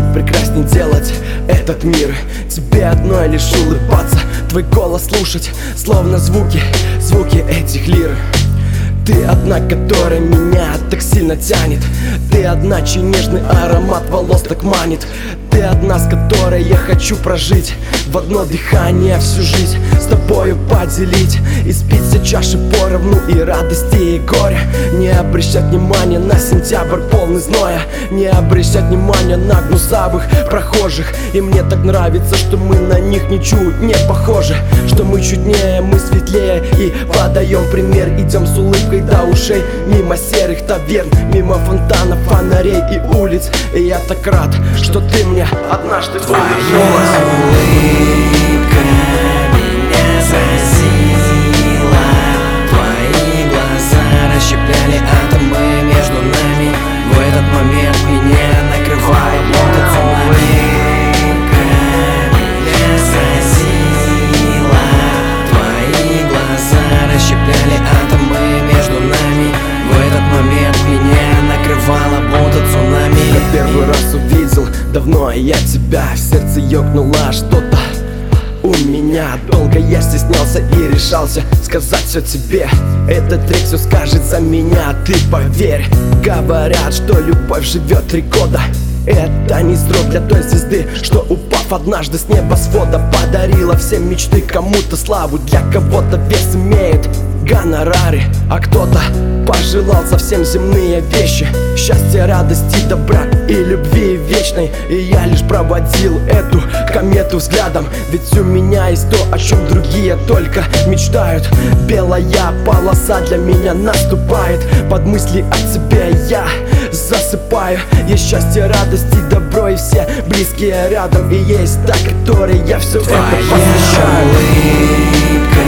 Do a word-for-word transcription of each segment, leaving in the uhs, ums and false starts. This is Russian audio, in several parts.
прекрасней делать этот мир. Тебе одной лишь улыбаться, твой голос слушать, словно звуки, звуки этих лир. Ты одна, которая меня так сильно тянет. Ты одна, чей нежный аромат волос так манит. Ты одна, с которой я хочу прожить в одно дыхание всю жизнь, с тобою поделить, испить все чаши поровну и радости, и горя. Не обращать внимания на сентябрь полный зноя, не обращать внимания на гнусавых прохожих. И мне так нравится, что мы на них ничуть не похожи, что мы чуднее, мы светлее и подаем пример. Идем с улыбкой до ушей, мимо серых таверн, мимо фонтанов, фонарей и улиц. И я так рад, что ты мне однажды улыбнулась. Улыбка меня заразила, твои глаза расщепляли атомы между нами. В этот момент меня накрывает будто цунами. Улыбка меня заразила, твои глаза расщепляли атомы между нами. В этот момент меня накрывало будто цунами. Я первый раз увидел давно я тебя, в сердце ёкнуло что-то у меня. Долго я стеснялся и решался сказать все тебе. Этот трек все скажет за меня, ты поверь. Говорят, что любовь живет три года. Это не срок для той звезды, что, упав однажды с небосвода, подарила всем мечты, кому-то славу, для кого-то вес имеет гонорары, а кто-то пожелал совсем земные вещи: счастья, радости, добра и любви вечной. И я лишь проводил эту комету взглядом, ведь у меня есть то, о чем другие только мечтают. Белая полоса для меня наступает, под мысли о тебе я засыпаю. Есть счастье, радость и добро, и все близкие рядом. И есть та, которой я все это посвящаю. Улыбка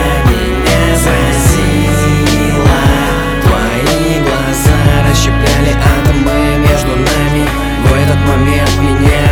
меня заразила, твои глаза расщепляли атомы между нами. В этот момент меня